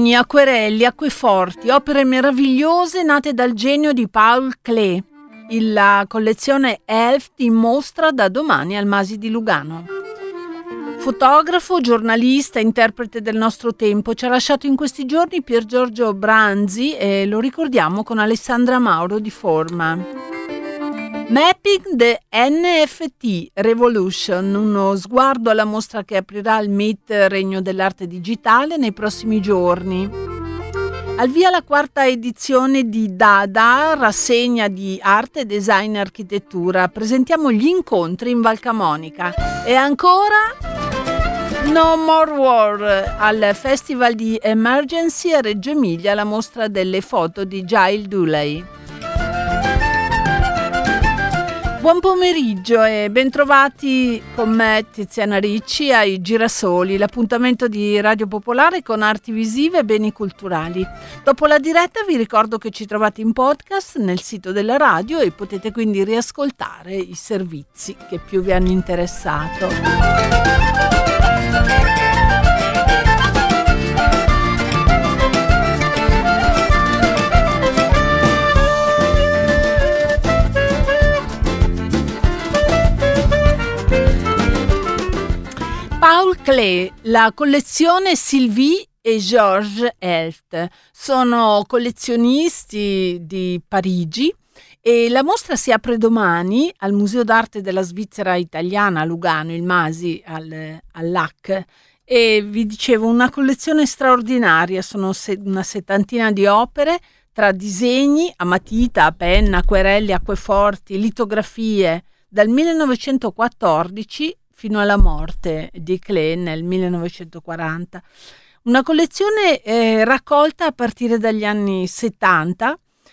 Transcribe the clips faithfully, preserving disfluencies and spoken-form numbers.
disegni, acquerelli, acqueforti, opere meravigliose nate dal genio di Paul Klee. La collezione Elft in mostra da domani al Masi di Lugano. Fotografo, giornalista, interprete del nostro tempo, ci ha lasciato in questi giorni Pier Giorgio Branzi e lo ricordiamo con Alessandra Mauro di Forma. Mapping the N F T Revolution, uno sguardo alla mostra che aprirà il M I T Regno dell'Arte Digitale nei prossimi giorni. Al via la quarta edizione di Dada, rassegna di arte, design e architettura. Presentiamo gli incontri in Val Camonica. E ancora No More War al Festival di Emergency a Reggio Emilia, la mostra delle foto di Giles Dooley. Buon pomeriggio e bentrovati con me Tiziana Ricci ai Girasoli, l'appuntamento di Radio Popolare con arti visive e beni culturali. Dopo la diretta vi ricordo che ci trovate in podcast nel sito della radio e potete quindi riascoltare i servizi che più vi hanno interessato. Paul Klee, la collezione Sylvie e Georges Elft. Sono collezionisti di Parigi e la mostra si apre domani al Museo d'Arte della Svizzera Italiana a Lugano, il Masi al, all'A C. E vi dicevo, una collezione straordinaria, sono se, una settantina di opere tra disegni a matita, a penna, acquerelli, acqueforti, litografie dal millenovecentoquattordici fino alla morte di Klee nel millenovecentoquaranta. Una collezione eh, raccolta a partire dagli anni settanta.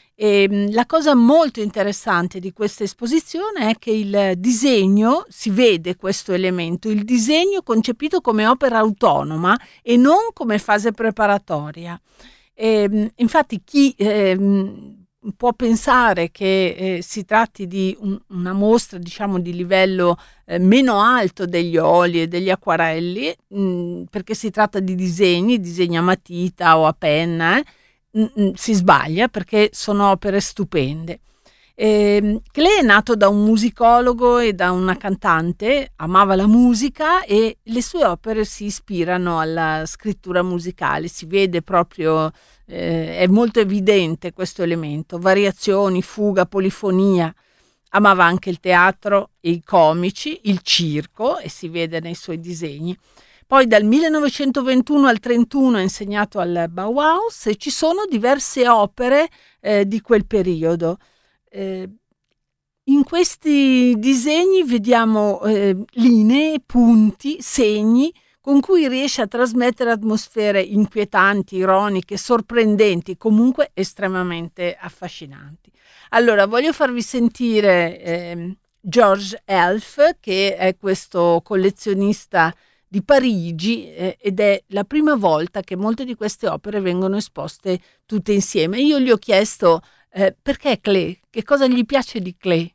E la cosa molto interessante di questa esposizione è che il disegno, si vede questo elemento, il disegno concepito come opera autonoma e non come fase preparatoria. E, infatti chi eh, può pensare che eh, si tratti di un, una mostra, diciamo, di livello eh, meno alto degli oli e degli acquarelli, mh, perché si tratta di disegni, disegni a matita o a penna, eh, mh, mh, si sbaglia, perché sono opere stupende. Eh, Klee è nato da un musicologo e da una cantante, amava la musica e le sue opere si ispirano alla scrittura musicale, si vede proprio, eh, è molto evidente questo elemento, variazioni, fuga, polifonia. Amava anche il teatro e i comici, il circo, e si vede nei suoi disegni. Poi dal millenovecentoventuno al trentuno ha insegnato al Bauhaus e ci sono diverse opere eh, di quel periodo. Eh, in questi disegni vediamo eh, linee, punti, segni con cui riesce a trasmettere atmosfere inquietanti, ironiche, sorprendenti, comunque estremamente affascinanti. Allora, voglio farvi sentire eh, Georges Elft, che è questo collezionista di Parigi eh, ed è la prima volta che molte di queste opere vengono esposte tutte insieme. Io gli ho chiesto eh, perché Klee, che cosa gli piace di Klee?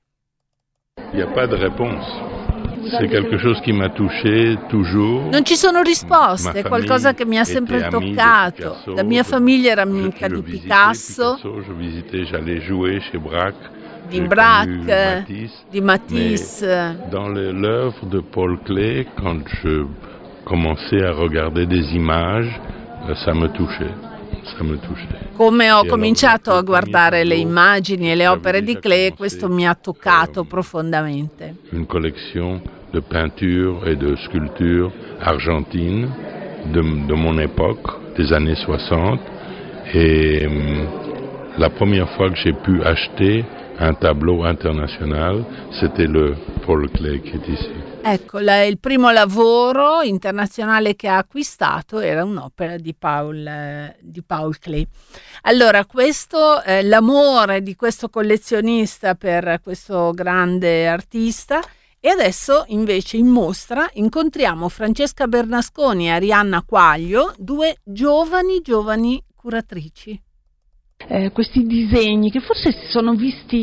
Il n'y a pas de réponse. C'est quelque chose qui m'a touché toujours. Non ci sono risposte, è qualcosa che mi ha sempre toccato. La mia famiglia era amica di Picasso, Je visitais, j'allais jouer chez Braque. di Braque, di Matisse. Dans le, l'œuvre de Paul Klee, quand je commençais à regarder des images, ça me touchait. Ça me touchait. Come ho cominciato a guardare le immagini e le opere di Klee, questo mi ha toccato profondamente. Une collection de peinture et de sculpture argentine de, de mon époque, des années soixante. Et um, la première fois que j'ai pu acheter un tableau international, c'était le Paul Klee qui est ici. Ecco, la, il primo lavoro internazionale che ha acquistato era un'opera di Paul, eh, di Paul Klee. Allora, questo è l'amore di questo collezionista per questo grande artista. E adesso invece in mostra incontriamo Francesca Bernasconi e Arianna Quaglio, due giovani giovani curatrici. Eh, questi disegni che forse si sono visti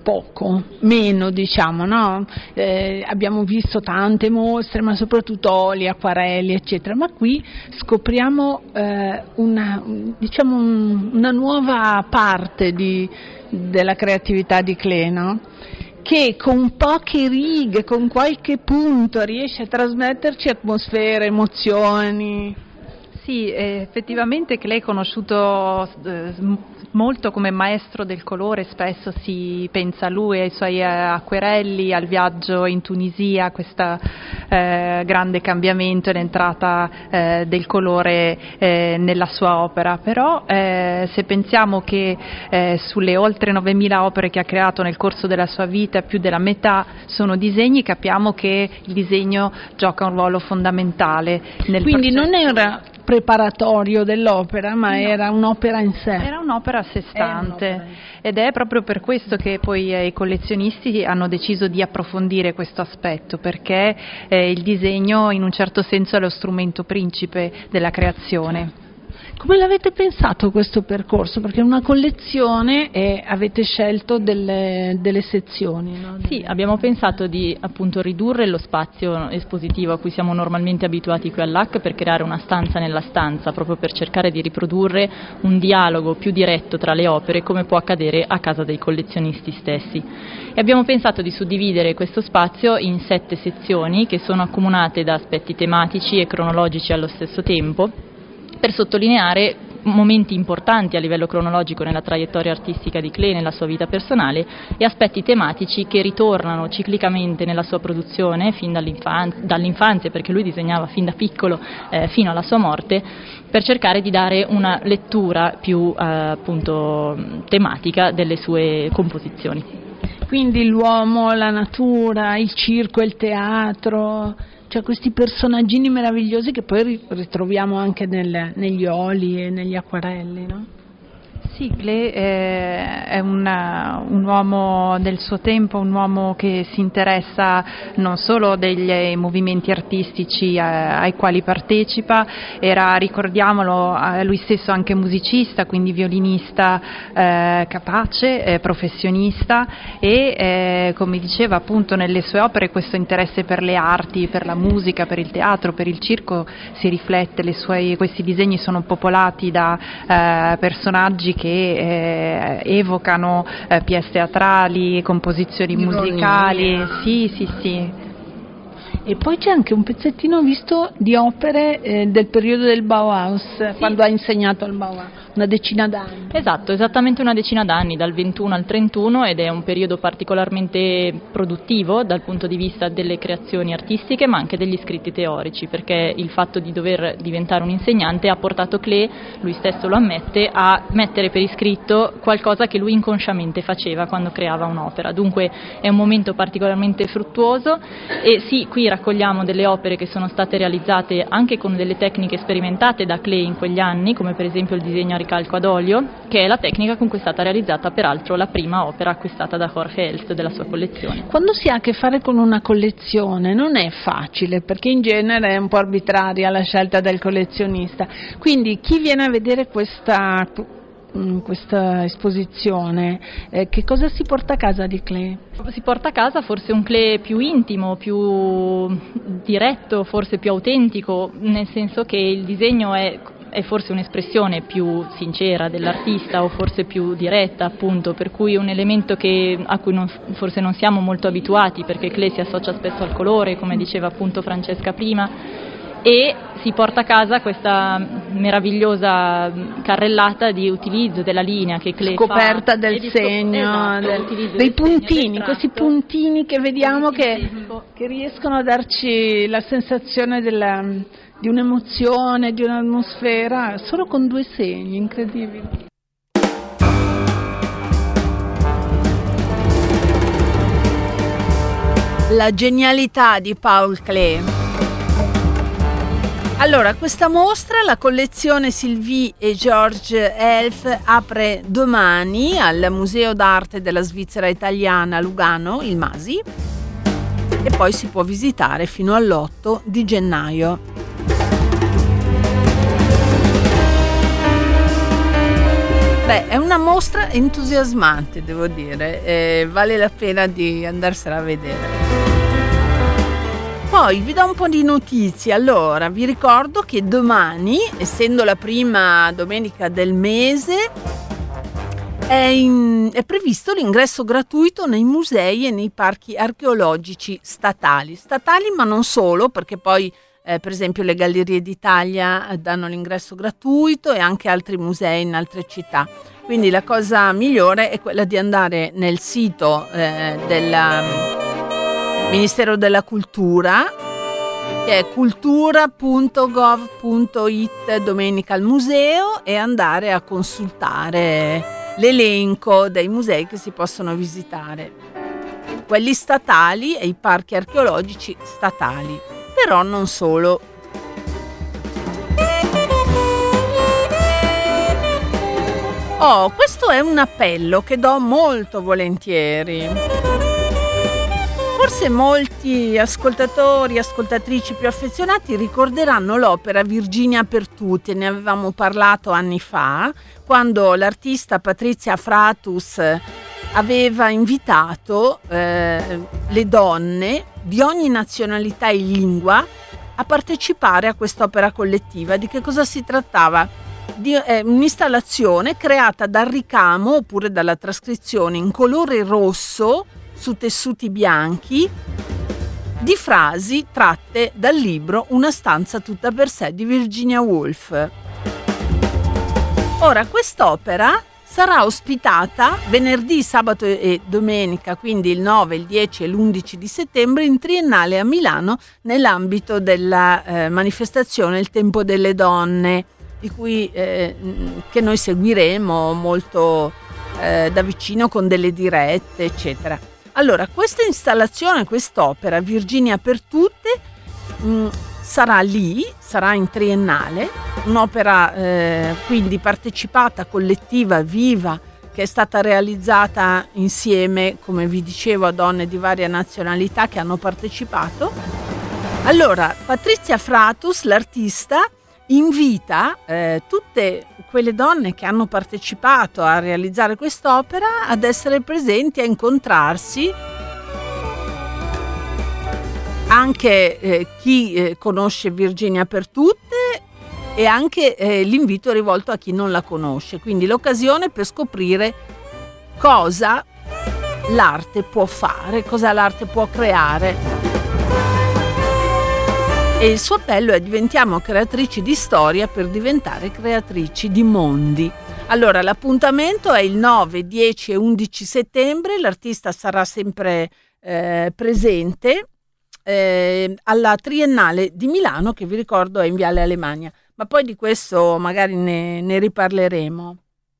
poco, meno diciamo, no? Eh, abbiamo visto tante mostre, ma soprattutto oli, acquarelli, eccetera, ma qui scopriamo eh, una, diciamo un, una nuova parte di, della creatività di Klee, no? Che con poche righe, con qualche punto riesce a trasmetterci atmosfere, emozioni. Sì, effettivamente Klee è conosciuto eh, molto come maestro del colore, spesso si pensa a lui, ai suoi acquerelli, al viaggio in Tunisia, a questo eh, grande cambiamento e l'entrata eh, del colore eh, nella sua opera, però eh, se pensiamo che eh, sulle oltre novemila opere che ha creato nel corso della sua vita, più della metà sono disegni, capiamo che il disegno gioca un ruolo fondamentale nel Quindi processo. Non era preparatorio dell'opera, ma no. Era un'opera in sé. Era un'opera a sé stante ed è proprio per questo che poi eh, i collezionisti hanno deciso di approfondire questo aspetto, perché eh, il disegno in un certo senso è lo strumento principe della creazione. Come l'avete pensato questo percorso? Perché è una collezione e avete scelto delle, delle sezioni, no? Sì, abbiamo pensato di appunto ridurre lo spazio espositivo a cui siamo normalmente abituati qui all'A C per creare una stanza nella stanza, proprio per cercare di riprodurre un dialogo più diretto tra le opere, come può accadere a casa dei collezionisti stessi. E abbiamo pensato di suddividere questo spazio in sette sezioni che sono accomunate da aspetti tematici e cronologici allo stesso tempo, per sottolineare momenti importanti a livello cronologico nella traiettoria artistica di Klee, nella sua vita personale, e aspetti tematici che ritornano ciclicamente nella sua produzione fin dall'infanzia, dall'infanzia perché lui disegnava fin da piccolo eh, fino alla sua morte, per cercare di dare una lettura più eh, appunto tematica delle sue composizioni. Quindi l'uomo, la natura, il circo, il teatro, cioè questi personaggini meravigliosi che poi ritroviamo anche nel, negli oli e negli acquarelli, no? Sì, Klee è una, un uomo del suo tempo, un uomo che si interessa non solo degli movimenti artistici eh, ai quali partecipa, era, ricordiamolo, eh, lui stesso anche musicista, quindi violinista eh, capace, eh, professionista e eh, come diceva appunto nelle sue opere questo interesse per le arti, per la musica, per il teatro, per il circo si riflette, le sue, questi disegni sono popolati da eh, personaggi che eh, evocano eh, pièce teatrali, composizioni musicali, sì, sì, sì. E poi c'è anche un pezzettino visto di opere eh, del periodo del Bauhaus, sì. Quando ha insegnato al Bauhaus, una decina d'anni. Esatto, esattamente una decina d'anni, dal ventuno al trentuno, ed è un periodo particolarmente produttivo dal punto di vista delle creazioni artistiche, ma anche degli scritti teorici, perché il fatto di dover diventare un insegnante ha portato Klee, lui stesso lo ammette, a mettere per iscritto qualcosa che lui inconsciamente faceva quando creava un'opera. Dunque è un momento particolarmente fruttuoso e sì, qui raccogliamo delle opere che sono state realizzate anche con delle tecniche sperimentate da Klee in quegli anni, come per esempio il disegno a ricalco ad olio, che è la tecnica con cui è stata realizzata peraltro la prima opera acquistata da Jorge Elst della sua collezione. Quando si ha a che fare con una collezione non è facile, perché in genere è un po' arbitraria la scelta del collezionista, quindi chi viene a vedere questa questa esposizione, eh, che cosa si porta a casa di Klee? Si porta a casa forse un Klee più intimo, più diretto, forse più autentico, nel senso che il disegno è, è forse un'espressione più sincera dell'artista o forse più diretta, appunto, per cui un elemento che, a cui non, forse non siamo molto abituati, perché Klee si associa spesso al colore, come diceva appunto Francesca prima, e si porta a casa questa meravigliosa carrellata di utilizzo della linea che Klee scoperta fa, del di segno, esatto, del, dei puntini, questi puntini che vediamo che, che riescono a darci la sensazione della, di un'emozione, di un'atmosfera, solo con due segni, incredibili. La genialità di Paul Klee. Allora, questa mostra, la collezione Sylvie e George Elf, apre domani al Museo d'Arte della Svizzera Italiana a Lugano, il Masi, e poi si può visitare fino all'otto di gennaio. Beh, Beh, è una mostra entusiasmante, devo dire, eh, vale la pena di andarsela a vedere. Poi vi do un po' di notizie. Allora, vi ricordo che domani, essendo la prima domenica del mese, è, in, è previsto l'ingresso gratuito nei musei e nei parchi archeologici statali. Statali, ma non solo, perché poi, eh, per esempio, le Gallerie d'Italia danno l'ingresso gratuito e anche altri musei in altre città. Quindi la cosa migliore è quella di andare nel sito eh, del Ministero della Cultura, che è cultura punto gov punto it, domenica al museo, e andare a consultare l'elenco dei musei che si possono visitare, quelli statali e i parchi archeologici statali, però non solo. Oh, questo è un appello che do molto volentieri. Forse molti ascoltatori e ascoltatrici più affezionati ricorderanno l'opera Virginia per tutti. Ne avevamo parlato anni fa, quando l'artista Patrizia Fratus aveva invitato eh, le donne di ogni nazionalità e lingua a partecipare a quest'opera collettiva. Di che cosa si trattava? Di eh, un'installazione creata dal ricamo oppure dalla trascrizione in colore rosso su tessuti bianchi di frasi tratte dal libro Una stanza tutta per sé di Virginia Woolf. Ora, quest'opera sarà ospitata venerdì, sabato e domenica, quindi il nove, il dieci e l'undici di settembre, in Triennale a Milano, nell'ambito della eh, manifestazione Il Tempo delle Donne, di cui eh, che noi seguiremo molto eh, da vicino con delle dirette, eccetera. Allora, questa installazione, quest'opera Virginia per tutte, mh, sarà lì, sarà in Triennale, un'opera eh, quindi partecipata, collettiva, viva, che è stata realizzata insieme, come vi dicevo, a donne di varia nazionalità che hanno partecipato. Allora, Patrizia Fratus, l'artista, invita eh, tutte quelle donne che hanno partecipato a realizzare quest'opera ad essere presenti, a incontrarsi, anche eh, chi eh, conosce Virginia per tutte, e anche eh, l'invito è rivolto a chi non la conosce, quindi l'occasione per scoprire cosa l'arte può fare, cosa l'arte può creare. E il suo appello è: diventiamo creatrici di storia per diventare creatrici di mondi. Allora, l'appuntamento è il nove, dieci e undici settembre. L'artista sarà sempre eh, presente eh, alla Triennale di Milano, che vi ricordo è in Viale Alemagna. Ma poi di questo magari ne, ne riparleremo.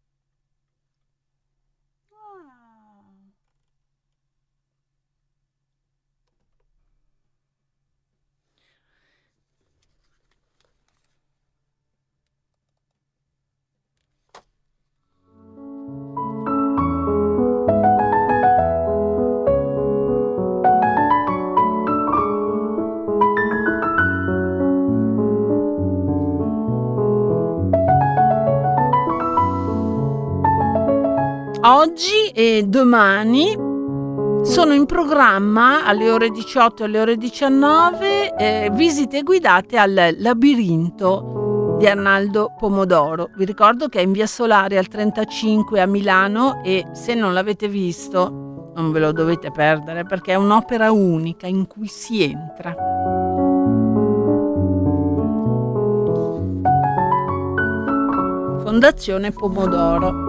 Oggi e domani sono in programma alle ore diciotto e alle ore diciannove eh, visite guidate al Labirinto di Arnaldo Pomodoro. Vi ricordo che è in Via Solare al trentacinque a Milano, e se non l'avete visto non ve lo dovete perdere, perché è un'opera unica in cui si entra. Fondazione Pomodoro.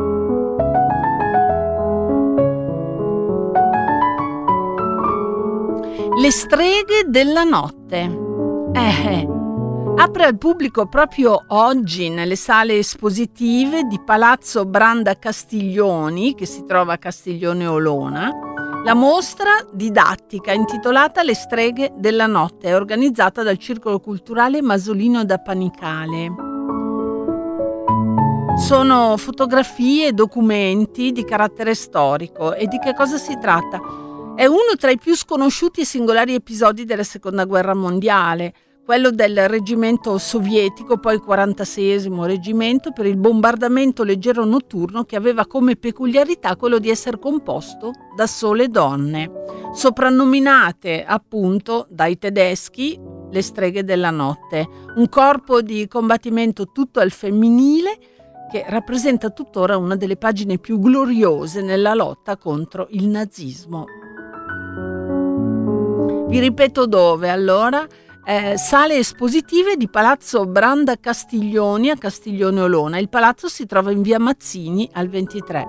Le streghe della notte. Eh, apre al pubblico proprio oggi nelle sale espositive di Palazzo Branda Castiglioni, che si trova a Castiglione Olona, la mostra didattica intitolata Le streghe della notte, è organizzata dal Circolo Culturale Masolino da Panicale. Sono fotografie e documenti di carattere storico. E di che cosa si tratta? È uno tra i più sconosciuti e singolari episodi della Seconda Guerra Mondiale, quello del reggimento sovietico, poi il quarantaseiesimo reggimento, per il bombardamento leggero notturno che aveva come peculiarità quello di essere composto da sole donne, soprannominate appunto dai tedeschi le streghe della notte, un corpo di combattimento tutto al femminile che rappresenta tuttora una delle pagine più gloriose nella lotta contro il nazismo. Vi ripeto dove allora? Eh, sale espositive di Palazzo Branda Castiglioni a Castiglione Olona. Il palazzo si trova in via Mazzini al ventitré.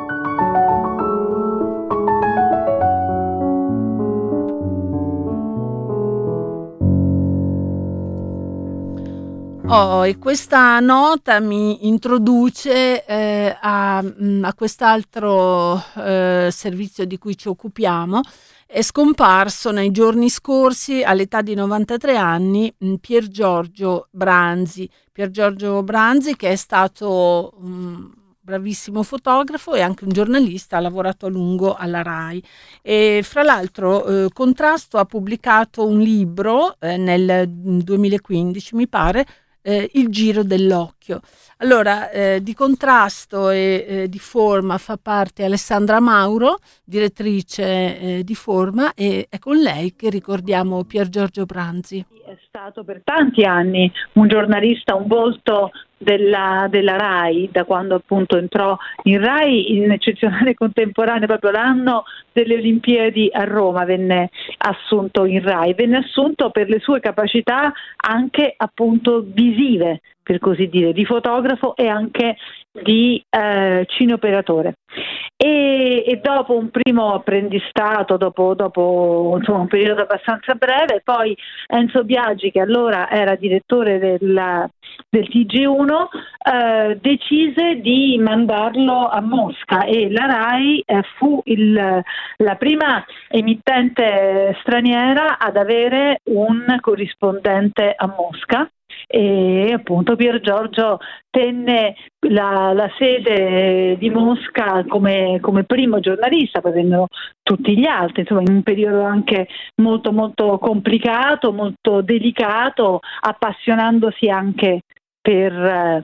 Oh, e questa nota mi introduce eh, a, a quest'altro eh, servizio di cui ci occupiamo. È scomparso nei giorni scorsi, all'età di novantatré anni, Pier Giorgio Branzi. Pier Giorgio Branzi, che è stato un bravissimo fotografo e anche un giornalista, ha lavorato a lungo alla RAI. E fra l'altro eh, Contrasto ha pubblicato un libro eh, nel duemilaquindici, mi pare, Eh, Il giro dell'occhio. Allora, eh, di Contrasto e eh, di Forma fa parte Alessandra Mauro, direttrice eh, di Forma, e è con lei che ricordiamo Pier Giorgio Branzi. È stato per tanti anni un giornalista, un volto della, della RAI, da quando appunto entrò in RAI in Eccezionale Contemporanea, proprio l'anno delle Olimpiadi a Roma venne assunto in RAI, venne assunto per le sue capacità anche appunto visive, per così dire, di fotografo e anche di eh, cineoperatore. E, e dopo un primo apprendistato, dopo, dopo insomma, un periodo abbastanza breve, poi Enzo Biagi, che allora era direttore del, del T G uno, eh, decise di mandarlo a Mosca, e la RAI eh, fu il, la prima emittente straniera ad avere un corrispondente a Mosca. E appunto Pier Giorgio tenne la, la sede di Mosca come, come primo giornalista, poi vennero tutti gli altri, insomma, in un periodo anche molto molto complicato, molto delicato, appassionandosi anche per,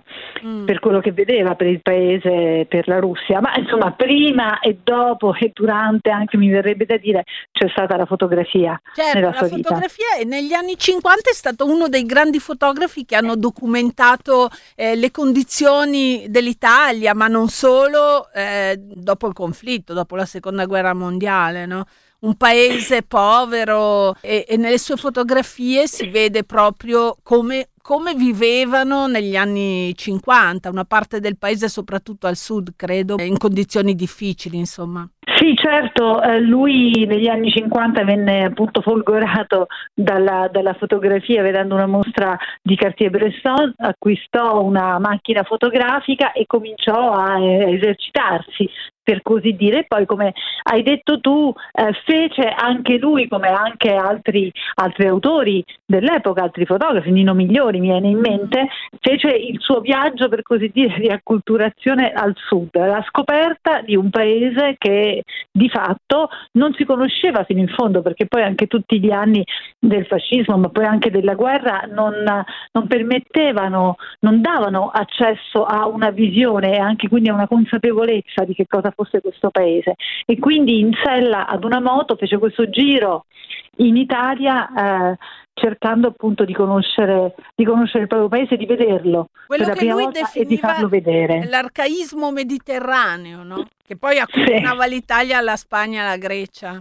mm. per quello che vedeva, per il paese, per la Russia. Ma insomma, prima e dopo e durante, anche mi verrebbe da dire, c'è stata la fotografia. Certo, nella la sua fotografia vita. E negli anni cinquanta è stato uno dei grandi fotografi che hanno documentato eh, le condizioni dell'Italia, ma non solo, eh, dopo il conflitto, dopo la seconda guerra mondiale, no? Un paese povero, e, e nelle sue fotografie si vede proprio come, come vivevano negli anni cinquanta, una parte del paese, soprattutto al sud, credo, in condizioni difficili, insomma. Sì, certo, eh, lui negli anni cinquanta venne appunto folgorato dalla, dalla fotografia, vedendo una mostra di Cartier-Bresson, acquistò una macchina fotografica e cominciò a eh, esercitarsi, per così dire. Poi, come hai detto tu, eh, fece anche lui, come anche altri, altri autori dell'epoca, altri fotografi, Nino Migliori mi viene in mente, fece il suo viaggio, per così dire, di acculturazione al sud, la scoperta di un paese che di fatto non si conosceva fino in fondo, perché poi anche tutti gli anni del fascismo, ma poi anche della guerra, non, non permettevano, non davano accesso a una visione e anche quindi a una consapevolezza di che cosa fosse questo paese. E quindi in sella ad una moto fece questo giro in Italia, eh, cercando appunto di conoscere, di conoscere il proprio paese, di vederlo quello per la che prima lui volta e di farlo vedere. L'arcaismo mediterraneo, no? Che poi accomunava sì. l'Italia alla Spagna e alla Grecia.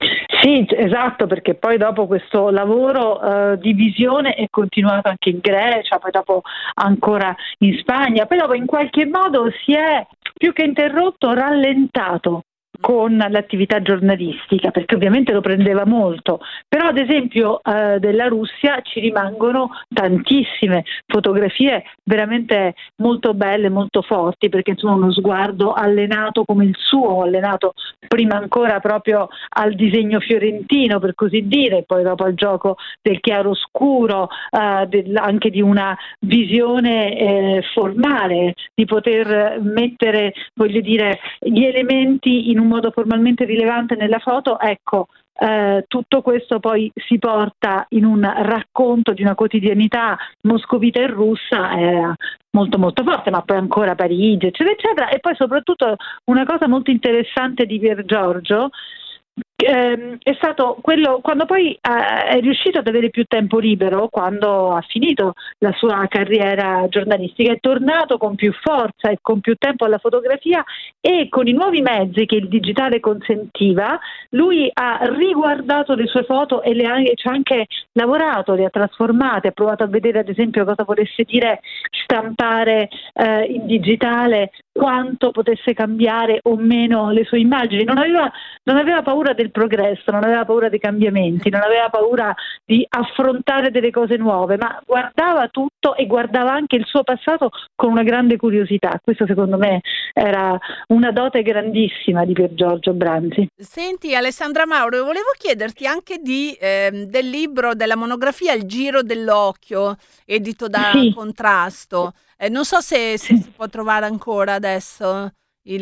Sì, esatto, perché poi dopo questo lavoro uh, di visione è continuato anche in Grecia, poi dopo ancora in Spagna, poi dopo in qualche modo si è più che interrotto, rallentato con l'attività giornalistica, perché ovviamente lo prendeva molto, però ad esempio eh, della Russia ci rimangono tantissime fotografie veramente molto belle, molto forti, perché insomma uno sguardo allenato come il suo, allenato prima ancora proprio al disegno fiorentino, per così dire, poi dopo al gioco del chiaroscuro, eh, del, anche di una visione eh, formale, di poter mettere, voglio dire, gli elementi in un un modo formalmente rilevante nella foto, ecco, eh, tutto questo poi si porta in un racconto di una quotidianità moscovita e russa eh, molto molto forte, ma poi ancora Parigi, eccetera, eccetera. E poi soprattutto una cosa molto interessante di Piergiorgio Ehm, è stato quello quando poi eh, è riuscito ad avere più tempo libero, quando ha finito la sua carriera giornalistica, è tornato con più forza e con più tempo alla fotografia, e con i nuovi mezzi che il digitale consentiva lui ha riguardato le sue foto e le ha, ci ha anche lavorato, le ha trasformate, ha provato a vedere ad esempio cosa volesse dire stampare eh, in digitale, quanto potesse cambiare o meno le sue immagini. Non aveva, non aveva paura del progresso, non aveva paura dei cambiamenti, non aveva paura di affrontare delle cose nuove, ma guardava tutto e guardava anche il suo passato con una grande curiosità. Questo secondo me era una dote grandissima di Piergiorgio Branzi. Senti Alessandra Mauro, volevo chiederti anche di, eh, del libro, della monografia Il giro dell'occhio, edito da Sì. Contrasto. Eh, non so se, se si può trovare ancora adesso. Il,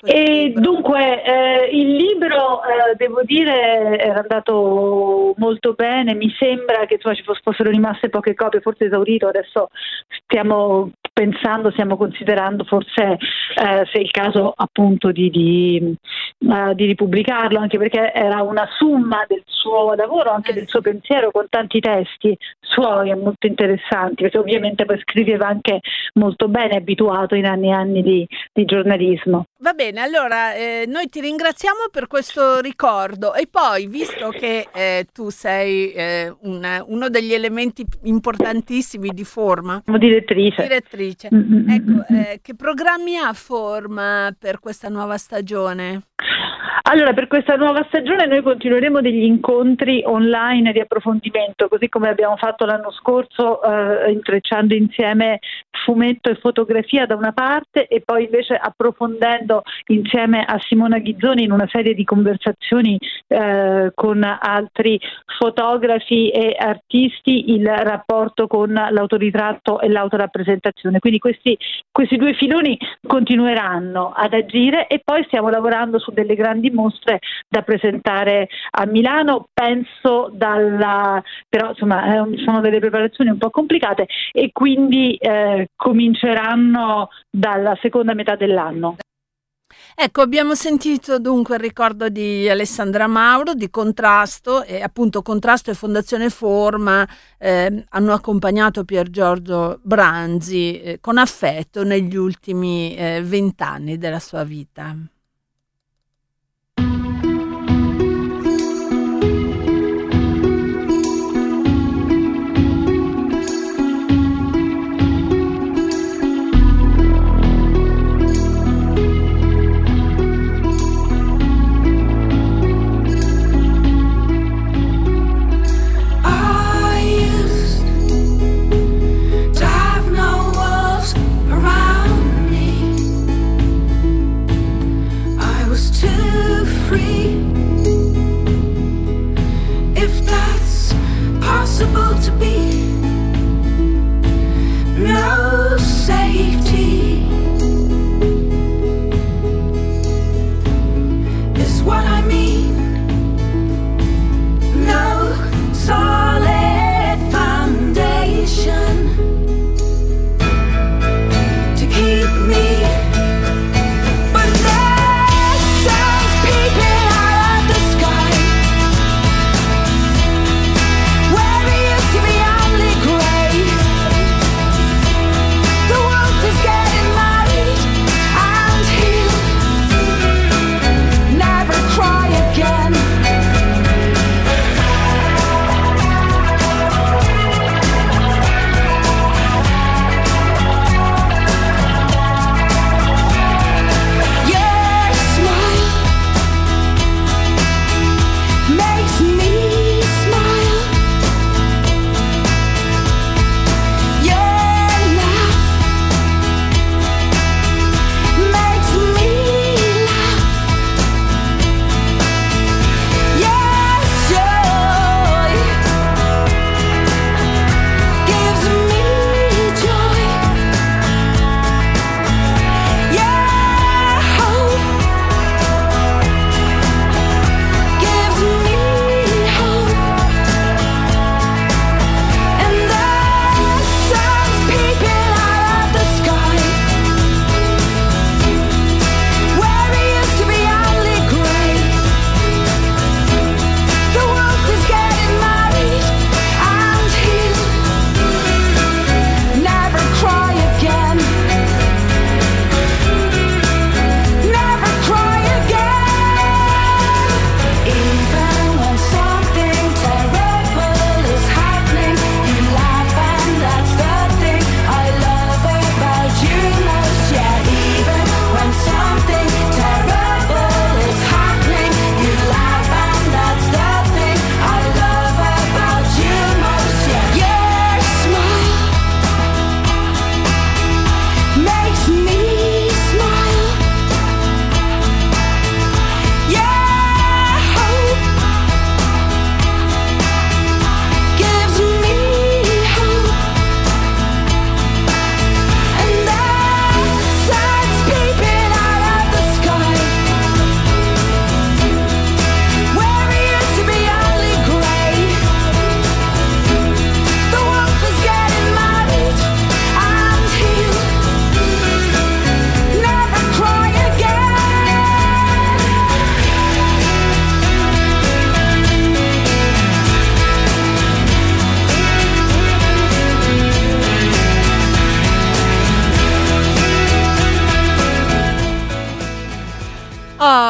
e dunque eh, il libro eh, devo dire era andato molto bene, mi sembra che insomma, ci fossero rimaste poche copie, forse esaurito, adesso stiamo pensando, stiamo considerando forse eh, se è il caso appunto di, di, uh, di ripubblicarlo, anche perché era una summa del suo lavoro, anche del suo pensiero, con tanti testi suoi e molto interessanti, perché ovviamente poi scriveva anche molto bene, abituato in anni e anni di, di giornalismo. Va bene, allora eh, noi ti ringraziamo per questo ricordo, e poi visto che eh, tu sei eh, una, uno degli elementi importantissimi di Forma, direttrice, direttrice mm-hmm. ecco, eh, che programmi ha Forma per questa nuova stagione? Allora, per questa nuova stagione noi continueremo degli incontri online di approfondimento, così come abbiamo fatto l'anno scorso, eh, intrecciando insieme fumetto e fotografia da una parte, e poi invece approfondendo insieme a Simona Ghizzoni in una serie di conversazioni eh, con altri fotografi e artisti il rapporto con l'autoritratto e l'autorappresentazione. Quindi questi, questi due filoni continueranno ad agire, e poi stiamo lavorando su delle grandi mostre da presentare a Milano, penso dalla, però insomma eh, sono delle preparazioni un po' complicate, e quindi eh, cominceranno dalla seconda metà dell'anno. Ecco, abbiamo sentito dunque il ricordo di Alessandra Mauro di Contrasto, e appunto Contrasto e Fondazione Forma eh, hanno accompagnato Piergiorgio Branzi eh, con affetto negli ultimi vent'anni eh, della sua vita.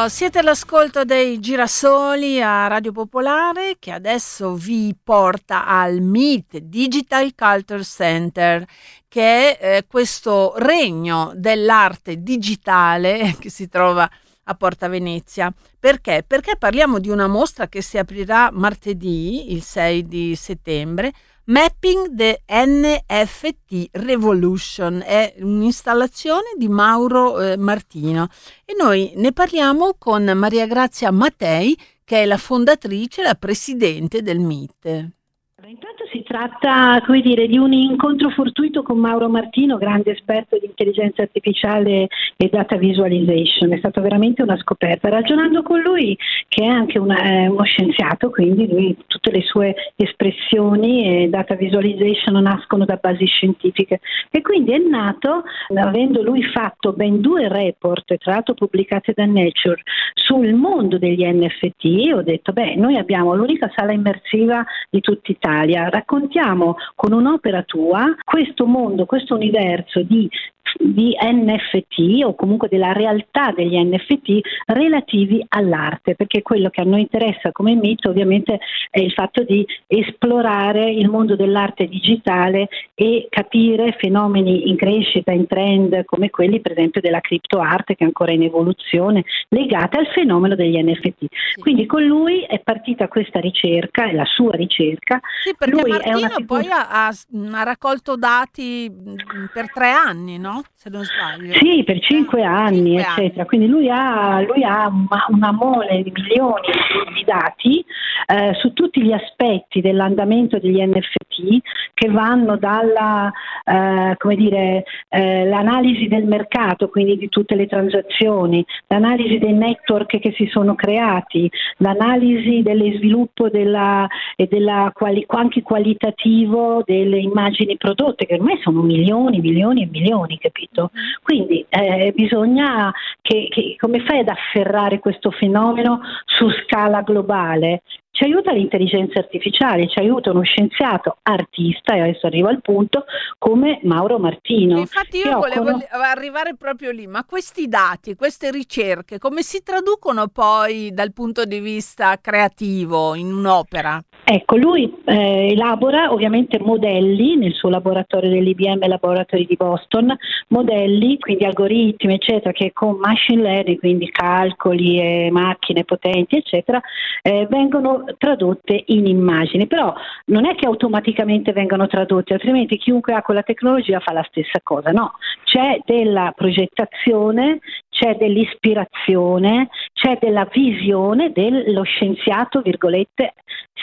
Siete all'ascolto dei Girasoli a Radio Popolare, che adesso vi porta al M I T, Digital Culture Center, che è eh, questo regno dell'arte digitale che si trova a Porta Venezia. Perché? Perché parliamo di una mostra che si aprirà martedì, il sei di settembre, Mapping the N F T Revolution. È un'installazione di Mauro eh, Martino e noi ne parliamo con Maria Grazia Mattei, che è la fondatrice, la presidente del M I T. Intanto si tratta, come dire, di un incontro fortuito con Mauro Martino, grande esperto di intelligenza artificiale e data visualization. È stata veramente una scoperta. Ragionando con lui, che è anche una, eh, uno scienziato, quindi lui, tutte le sue espressioni e data visualization nascono da basi scientifiche, e quindi è nato, avendo lui fatto ben due report, tra l'altro pubblicati da Nature, sul mondo degli N F T. Ho detto, beh, noi abbiamo l'unica sala immersiva di tutta Italia. Raccontiamo con un'opera tua questo mondo, questo universo di di N F T, o comunque della realtà degli N F T relativi all'arte, perché quello che a noi interessa come M I T ovviamente è il fatto di esplorare il mondo dell'arte digitale e capire fenomeni in crescita, in trend, come quelli per esempio della criptoarte, che è ancora in evoluzione, legata al fenomeno degli N F T. Sì. Quindi con lui è partita questa ricerca, è la sua ricerca. Sì, perché lui Martino è una figura... poi ha, ha, ha raccolto dati per tre anni, no? Se non sbaglio. Sì, per cinque eh, anni, cinque eccetera. Anni. Quindi lui ha, lui ha una, una mole di milioni di dati eh, su tutti gli aspetti dell'andamento degli N F T, che vanno dalla, eh, come dire, eh, l'analisi del mercato, quindi di tutte le transazioni, l'analisi dei network che si sono creati, l'analisi dello sviluppo della, e della quali, anche qualitativo delle immagini prodotte, che ormai sono milioni, milioni e milioni, capito? Quindi eh, bisogna che, che come fai ad afferrare questo fenomeno su scala globale? Ci aiuta l'intelligenza artificiale, ci aiuta uno scienziato artista, e adesso arrivo al punto, come Mauro Martino. Infatti io volevo con... arrivare proprio lì, ma questi dati, queste ricerche, come si traducono poi dal punto di vista creativo in un'opera? Ecco, lui eh, elabora ovviamente modelli nel suo laboratorio dell'I B M, laboratori di Boston, modelli, quindi algoritmi, eccetera, che con machine learning, quindi calcoli e macchine potenti, eccetera, eh, vengono tradotte in immagini. Però non è che automaticamente vengano tradotte, altrimenti chiunque ha quella tecnologia fa la stessa cosa. No, c'è della progettazione, c'è dell'ispirazione, c'è della visione dello scienziato, virgolette,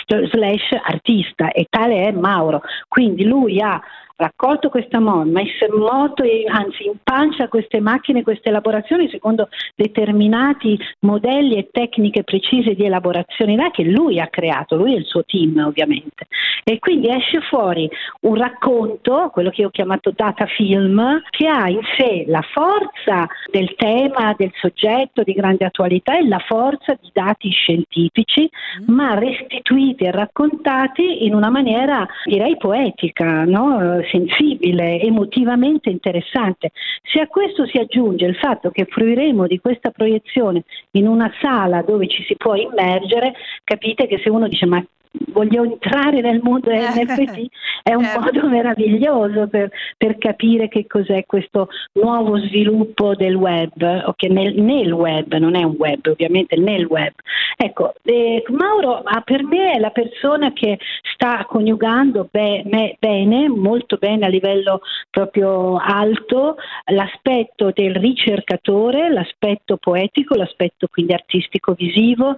slash artista, e tale è Mauro. Quindi lui ha raccolto questa mo, messo in moto e anzi in pancia queste macchine, queste elaborazioni secondo determinati modelli e tecniche precise di elaborazione là, che lui ha creato, lui e il suo team ovviamente. E quindi esce fuori un racconto, quello che io ho chiamato data film, che ha in sé la forza del tema, del soggetto di grande attualità e la forza di dati scientifici, mm. ma restituiti e raccontati in una maniera direi poetica, no? Sensibile, emotivamente interessante. Se a questo si aggiunge il fatto che fruiremo di questa proiezione in una sala dove ci si può immergere, capite che se uno dice ma voglio entrare nel mondo degli N F T, è un certo. modo meraviglioso per, per capire che cos'è questo nuovo sviluppo del web, okay, nel, nel web, non è un web ovviamente, nel web. Ecco, eh, Mauro ah, per me è la persona che sta coniugando be- me- bene, molto bene a livello proprio alto, l'aspetto del ricercatore, l'aspetto poetico, l'aspetto quindi artistico visivo,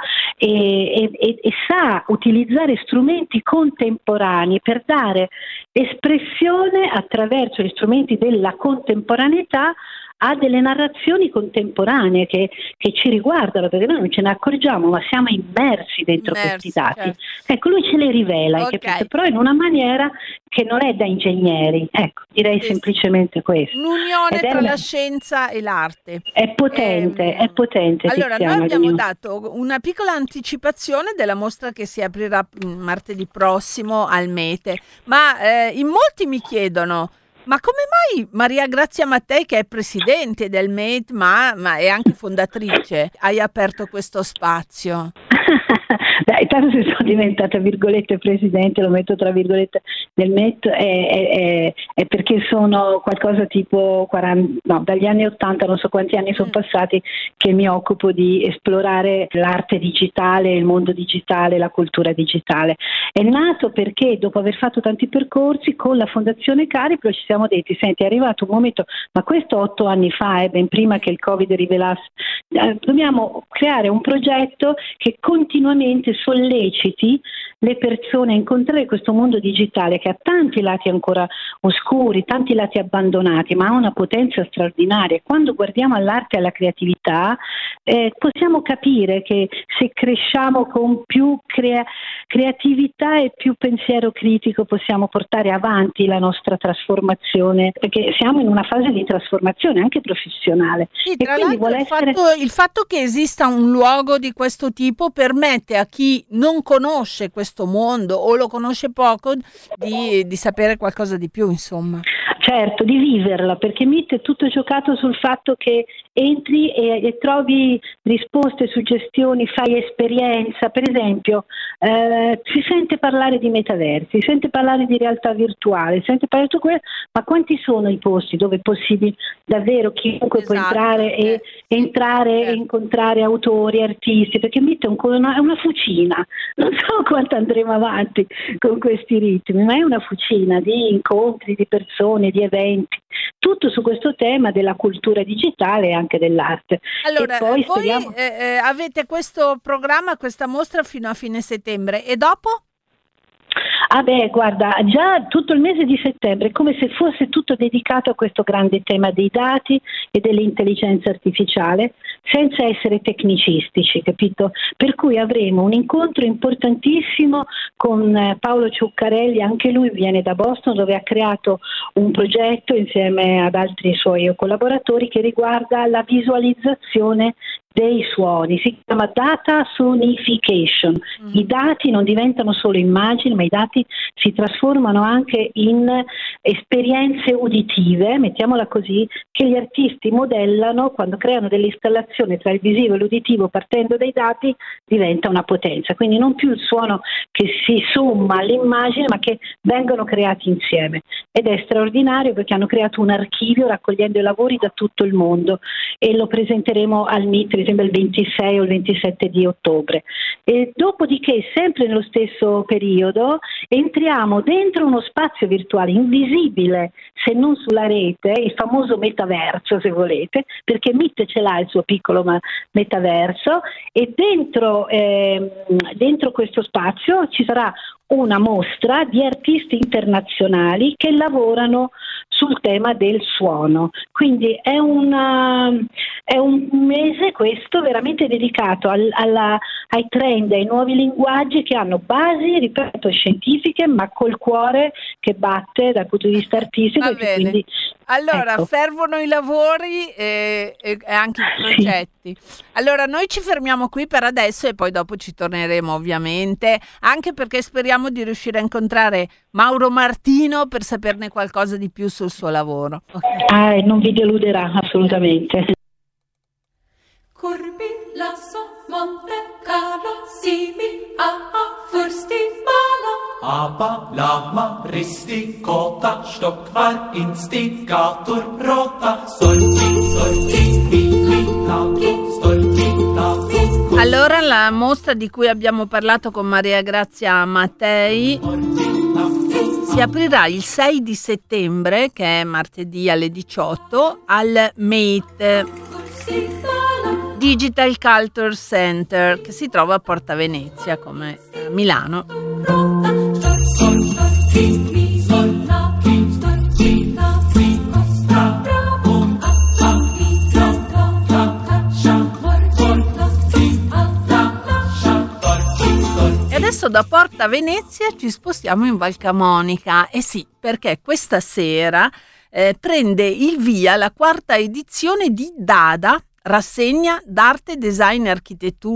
e, e, e sa utilizzare strumenti contemporanei per dare espressione attraverso gli strumenti della contemporaneità a delle narrazioni contemporanee che, che ci riguardano, perché noi non ce ne accorgiamo, ma siamo immersi dentro immersi, questi dati. Certo. Ecco, lui ce li rivela, okay. capito? Però in una maniera che non è da ingegneri. Ecco, direi sì, semplicemente questo. Un'unione tra la... la scienza e l'arte. È potente, eh, è potente. Allora, noi abbiamo dato una piccola anticipazione della mostra che si aprirà martedì prossimo al Mete, ma eh, in molti mi chiedono: Ma come mai Maria Grazia Mattei, che è presidente del M E T, ma, ma è anche fondatrice, hai aperto questo spazio? Dai, tanto se sono diventata virgolette presidente, lo metto tra virgolette, del M E T, è, è, è perché sono qualcosa tipo quaranta, no, dagli anni ottanta, non so quanti anni sono passati, che mi occupo di esplorare l'arte digitale, il mondo digitale, la cultura digitale. È nato perché dopo aver fatto tanti percorsi con la Fondazione Cariplo ci siamo detti, senti, è arrivato un momento, ma questo otto anni fa, eh, ben prima che il Covid rivelasse, eh, dobbiamo creare un progetto che continuamente solleciti le persone a incontrare questo mondo digitale che ha tanti lati ancora oscuri, tanti lati abbandonati, ma ha una potenza straordinaria. Quando guardiamo all'arte e alla creatività eh, possiamo capire che se cresciamo con più crea- creatività e più pensiero critico possiamo portare avanti la nostra trasformazione, perché siamo in una fase di trasformazione anche professionale. Sì, e tra quindi l'altro vuole il, essere... fatto, il fatto che esista un luogo di questo tipo permette a chi non conosce questo mondo o lo conosce poco di, di sapere qualcosa di più, insomma. Certo, di viverla, perché M I T è tutto giocato sul fatto che entri e, e trovi risposte, suggestioni, fai esperienza. Per esempio, eh, si sente parlare di metaversi, si sente parlare di realtà virtuale, si sente parlare di tutto questo, ma quanti sono i posti dove è possibile davvero chiunque Esatto, può entrare e eh, entrare certo. e incontrare autori, artisti, perché M I T è, un, una, è una fucina, non so quanto andremo avanti con questi ritmi, ma è una fucina di incontri, di persone, di eventi, tutto su questo tema della cultura digitale e anche dell'arte. Allora, e poi voi speriamo... eh, eh, avete questo programma, questa mostra fino a fine settembre e dopo? Ah beh, guarda, già tutto il mese di settembre è come se fosse tutto dedicato a questo grande tema dei dati e dell'intelligenza artificiale, senza essere tecnicistici, capito? Per cui avremo un incontro importantissimo con Paolo Ciuccarelli, anche lui viene da Boston, dove ha creato un progetto insieme ad altri suoi collaboratori che riguarda la visualizzazione dei suoni, si chiama data sonification. Mm. I dati non diventano solo immagini, ma i dati si trasformano anche in esperienze uditive, mettiamola così, che gli artisti modellano quando creano delle installazioni tra il visivo e l'uditivo partendo dai dati, diventa una potenza. Quindi non più il suono che si somma all'immagine, ma che vengono creati insieme. Ed è straordinario perché hanno creato un archivio raccogliendo i lavori da tutto il mondo e lo presenteremo al M I T, mi sembra il ventisei o il ventisette di ottobre. E dopodiché, sempre nello stesso periodo, entriamo dentro uno spazio virtuale invisibile, se non sulla rete, il famoso metaverso, se volete, perché M I T ce l'ha il suo piccolo metaverso, e dentro, eh, dentro questo spazio ci sarà una mostra di artisti internazionali che lavorano sul tema del suono. Quindi è, una, è un mese questo veramente dedicato al, alla, ai trend, ai nuovi linguaggi che hanno basi, ripeto, scientifiche, ma col cuore che batte dal punto di vista artistico. Va bene. Quindi, allora, ecco. fervono i lavori e, e, e anche i progetti. Sì. Allora, noi ci fermiamo qui per adesso e poi dopo ci torneremo, ovviamente, anche perché speriamo di riuscire a incontrare Mauro Martino per saperne qualcosa di più sul suo lavoro. Okay. Ah, non vi deluderà assolutamente. Corbi lasso Monte Carlo simil a Furstifala. Aber lama risti kota stockvar instigator rota sorgi sorgi militato storgi lato. Allora, la mostra di cui abbiamo parlato con Maria Grazia Mattei si aprirà il sei di settembre, che è martedì alle diciotto, al M E T Digital Culture Center, che si trova a Porta Venezia, come a Milano. E adesso da Porta Venezia ci spostiamo in Val Camonica. Eh sì, perché questa sera eh, prende il via la quarta edizione di Dada, rassegna d'arte, design e architettura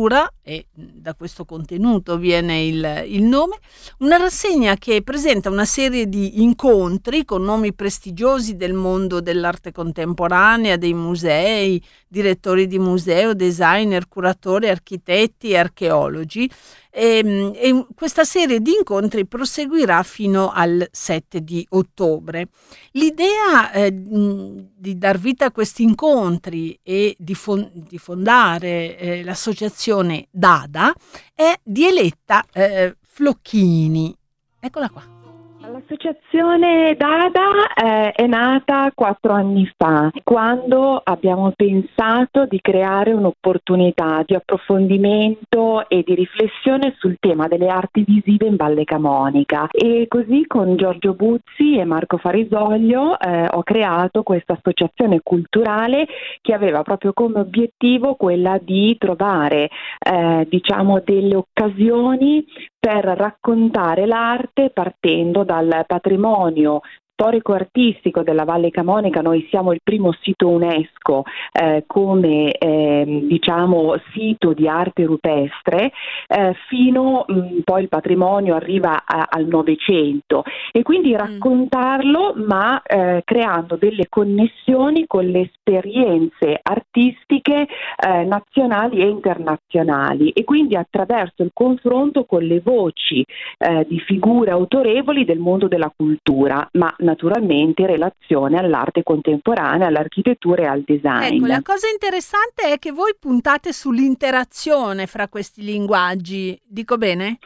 e da questo contenuto viene il, il nome, una rassegna che presenta una serie di incontri con nomi prestigiosi del mondo dell'arte contemporanea, dei musei, direttori di museo, designer, curatori, architetti e archeologi. E, e questa serie di incontri proseguirà fino al sette di ottobre. L'idea eh, di dar vita a questi incontri e di, fon- di fondare eh, l'associazione Dada è di Eletta eh, Flocchini. Eccola qua. L'associazione Dada eh, è nata quattro anni fa, quando abbiamo pensato di creare un'opportunità di approfondimento e di riflessione sul tema delle arti visive in Valle Camonica, e così con Giorgio Buzzi e Marco Farisoglio eh, ho creato questa associazione culturale che aveva proprio come obiettivo quella di trovare eh, diciamo delle occasioni per raccontare l'arte partendo dal patrimonio storico-artistico della Valle Camonica. Noi siamo il primo sito UNESCO eh, come eh, diciamo sito di arte rupestre, eh, fino mh, poi il patrimonio arriva a, al Novecento, e quindi raccontarlo ma eh, creando delle connessioni con le esperienze artistiche eh, nazionali e internazionali, e quindi attraverso il confronto con le voci eh, di figure autorevoli del mondo della cultura, ma naturalmente in relazione all'arte contemporanea, all'architettura e al design. Ecco, la cosa interessante è che voi puntate sull'interazione fra questi linguaggi, dico bene?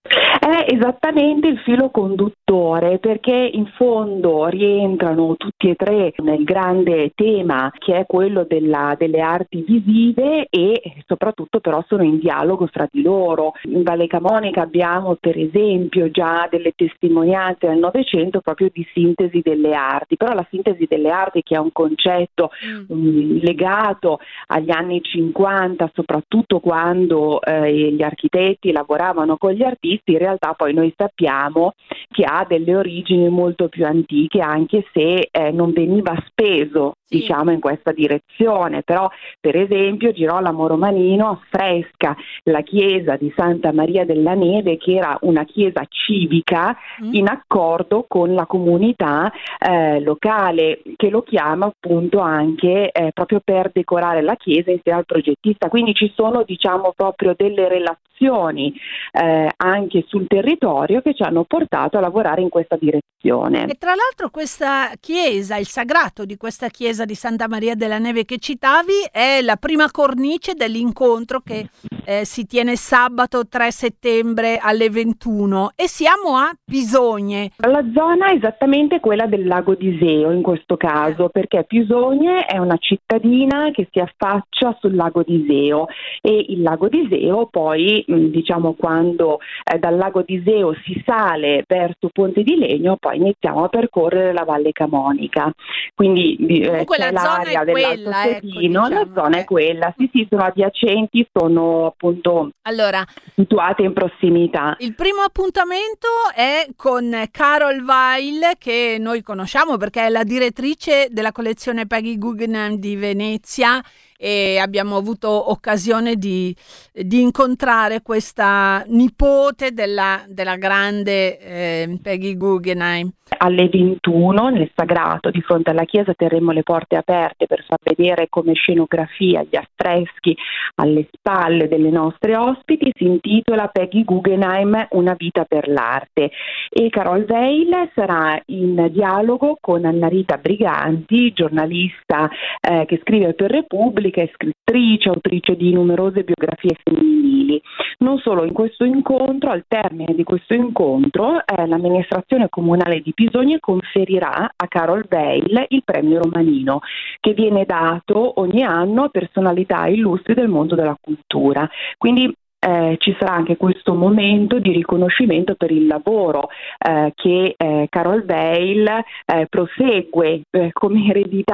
È esattamente il filo conduttore, perché in fondo rientrano tutti e tre nel grande tema che è quello della, delle arti visive, e soprattutto però sono in dialogo fra di loro. In Valle Camonica abbiamo per esempio già delle testimonianze del Novecento proprio di sintesi delle arti, però la sintesi delle arti, che è un concetto mm. um, legato agli anni cinquanta, soprattutto quando eh, gli architetti lavoravano con gli artisti, in realtà poi noi sappiamo che ha delle origini molto più antiche, anche se eh, non veniva speso sì. diciamo in questa direzione. Però per esempio Girolamo Romanino affresca la chiesa di Santa Maria della Neve, che era una chiesa civica mm. in accordo con la comunità eh, locale, che lo chiama appunto anche eh, proprio per decorare la chiesa insieme al progettista. Quindi ci sono diciamo proprio delle relazioni eh, anche sul territorio che ci hanno portato a lavorare in questa direzione. E tra l'altro questa chiesa, il sagrato di questa chiesa di Santa Maria della Neve che citavi, è la prima cornice dell'incontro che eh, si tiene sabato tre settembre alle ventuno, e siamo a Pisogne. La zona è esattamente quella del lago d'Iseo in questo caso, perché Pisogne è una cittadina che si affaccia sul lago d'Iseo, e il lago d'Iseo poi diciamo quando eh, dal lago d'Iseo si sale verso Ponte di Legno, poi iniziamo a percorrere la Valle Camonica. Quindi eh, c'è l'area dell'Alto Sedino, ecco, diciamo. La zona è quella, sì sì, sono adiacenti, sono appunto allora, situate in prossimità. Il primo appuntamento è con Carol Weil, che noi conosciamo perché è la direttrice della collezione Peggy Guggenheim di Venezia, e abbiamo avuto occasione di, di incontrare questa nipote della, della grande eh, Peggy Guggenheim. Alle ventuno nel Sagrato di fronte alla chiesa terremo le porte aperte per far vedere come scenografia gli affreschi alle spalle delle nostre ospiti. Si intitola Peggy Guggenheim, una vita per l'arte, e Carol Weil sarà in dialogo con Anna Rita Briganti, giornalista eh, che scrive per Repubblica, è scrittrice, autrice di numerose biografie femminili. Non solo, in questo incontro, al termine di questo incontro, eh, l'amministrazione comunale di Pisogne conferirà a Carol Weil il premio Romanino, che viene dato ogni anno a personalità illustri del mondo della cultura. Quindi Eh, ci sarà anche questo momento di riconoscimento per il lavoro eh, che eh, Carol Weil eh, prosegue eh, come eredità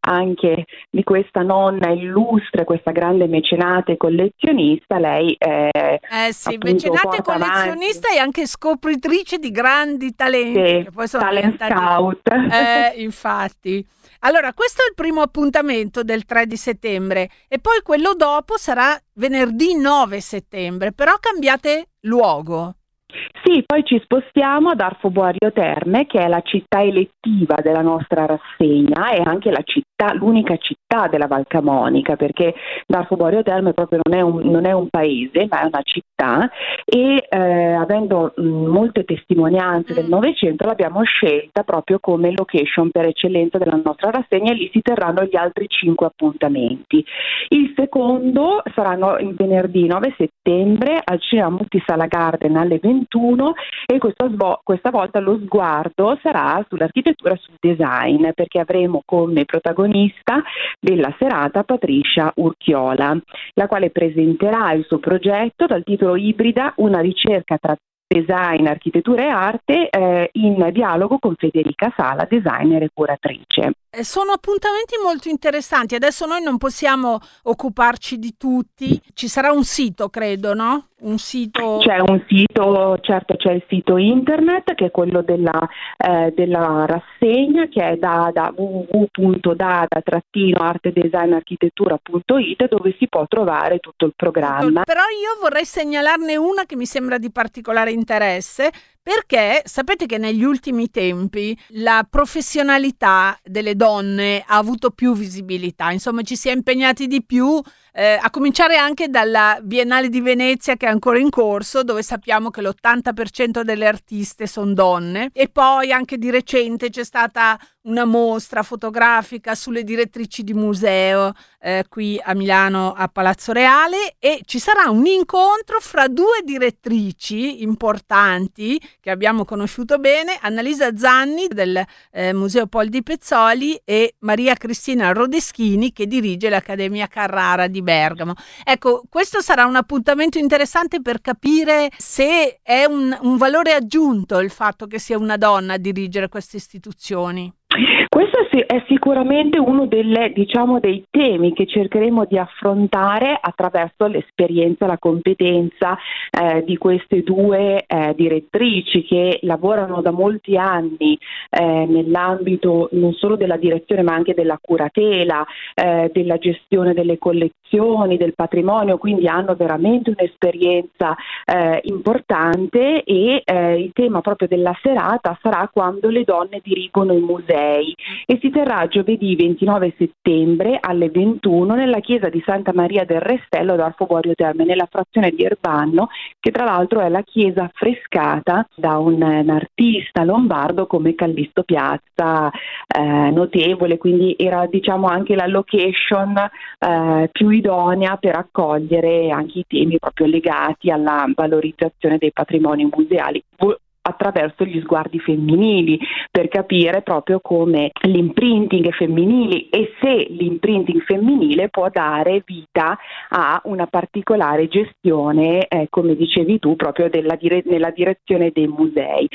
anche di questa nonna illustre, questa grande mecenate collezionista, lei è eh sì, mecenate collezionista avanti. E anche scopritrice di grandi talenti, sì, che poi sono talent scout. Eh, infatti. Allora, questo è il primo appuntamento del tre di settembre e poi quello dopo sarà venerdì nove settembre, però cambiate luogo. Sì, poi ci spostiamo ad Arfoboario Terme, che è la città elettiva della nostra rassegna e anche la città, l'unica città della Val Camonica, perché Arfoboario Terme proprio non è un, non è un paese, ma è una città, e eh, avendo mh, molte testimonianze del Novecento l'abbiamo scelta proprio come location per eccellenza della nostra rassegna, e lì si terranno gli altri cinque appuntamenti. Il secondo saranno il venerdì nove settembre al Cinema Multisala Garden alle ventuno, e questa, svo- questa volta lo sguardo sarà sull'architettura e sul design, perché avremo come protagonista della serata Patricia Urchiola, la quale presenterà il suo progetto dal titolo Ibrida, una ricerca tra design, architettura e arte, eh, in dialogo con Federica Sala, designer e curatrice. Sono appuntamenti molto interessanti. Adesso noi non possiamo occuparci di tutti. Ci sarà un sito, credo, no? Un sito. C'è un sito, certo, c'è il sito internet che è quello della, eh, della rassegna, che è dada w w w punto dada trattino arte design architettura punto i t, dove si può trovare tutto il programma. Però io vorrei segnalarne una che mi sembra di particolare interesse, perché sapete che negli ultimi tempi la professionalità delle donne ha avuto più visibilità, insomma ci si è impegnati di più, eh, a cominciare anche dalla Biennale di Venezia, che è ancora in corso, dove sappiamo che l'ottanta per cento delle artiste sono donne, e poi anche di recente c'è stata una mostra fotografica sulle direttrici di museo eh, qui a Milano a Palazzo Reale, e ci sarà un incontro fra due direttrici importanti che abbiamo conosciuto bene, Annalisa Zanni del eh, Museo Pol di Pezzoli e Maria Cristina Rodeschini, che dirige l'Accademia Carrara di Bergamo. Ecco, questo sarà un appuntamento interessante per capire se è un, un valore aggiunto il fatto che sia una donna a dirigere queste istituzioni. Questo è sicuramente uno delle, diciamo, dei temi che cercheremo di affrontare attraverso l'esperienza e la competenza eh, di queste due eh, direttrici che lavorano da molti anni eh, nell'ambito non solo della direzione ma anche della curatela, eh, della gestione delle collezioni, del patrimonio, quindi hanno veramente un'esperienza eh, importante, e eh, il tema proprio della serata sarà quando le donne dirigono i musei, e si terrà giovedì ventinove settembre alle ventuno nella chiesa di Santa Maria del Restello ad Arfoboario Terme, nella frazione di Erbanno, che tra l'altro è la chiesa affrescata da un, un artista lombardo come Callisto Piazza, eh, notevole, quindi era, diciamo, anche la location eh, più idonea per accogliere anche i temi proprio legati alla valorizzazione dei patrimoni museali attraverso gli sguardi femminili, per capire proprio come l'imprinting femminile e se l'imprinting femminile può dare vita a una particolare gestione, eh, come dicevi tu, proprio della dire- nella direzione dei musei.